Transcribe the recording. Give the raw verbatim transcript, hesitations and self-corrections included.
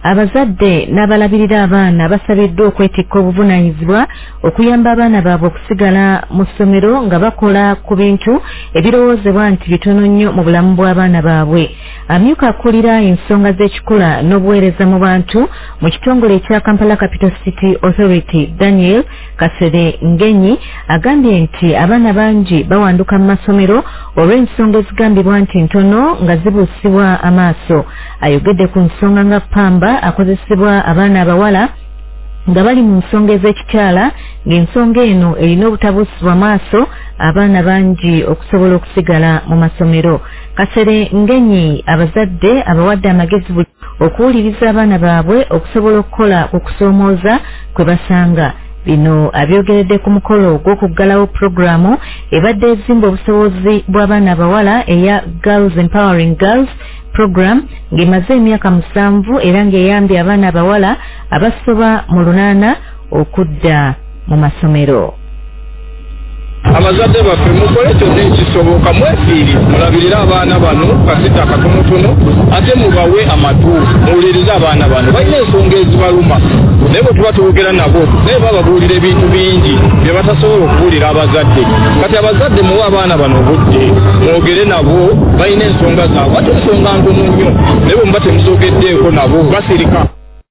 abazadde n'abalabirira abaana basabiddwa okwetikka obuvunaanyizibwa okuyamba abaana baabwe okusigala mu ssomero nga bakola ku bintu ebirowoozebwa nti bitono nnyo mu bulamu bw'abaana baabwe. Amyuka akulira ensonga z'ekikula n'obuweereza mu bantu mu kitongole ekya Kampala Capital City Authority, Daniel Kasere Ngenyi agambye nti abaana bangi bawanduka mu masomero olw'ensonga ezigambibwa nti ntono nga zibuusibwa amaaso. Ayogedde ku nsonga nga ppamba akozesebwa abaana abawala nga bali mu nsonga ez'ekikyala ng'ensonga eno erina obutabuusibwa maaso abaana bangi okusobola okusigala mu masomero. Kasere Ngenyi abazadde abawadde amagezi okuwuliriza abaana baabwe okusobola okukola ku kusoomooza kwe basanga. Bino abyogeredde ku mukolo gw'okuggalawo pulogulaamu ebadde ezimba obusobozi bw'abaana abawala eya Girls Empowering Girls program ng'emaze emyaka musanvu era ng'eyambye abaana abawala abasoba mu lunaana okudda mu masomero. Abazadde baffe mukole kyonna ekisoboka mwefiiri mulabirire abaana bano kasita katonotono ate mubawe amatu muwulirize abaana bano balina ensonga ezibaluma naye bwe tuba twogera nabo naye bababuulira ebintu bingi bye batasobola okubuulira abazadde. Kati abazadde muwe abaana bano obudde mwogere nabo balina ensonga zaabwe ate ensonga ntono nnyo naye bwe muba temuzogeddeeko nabo basirika.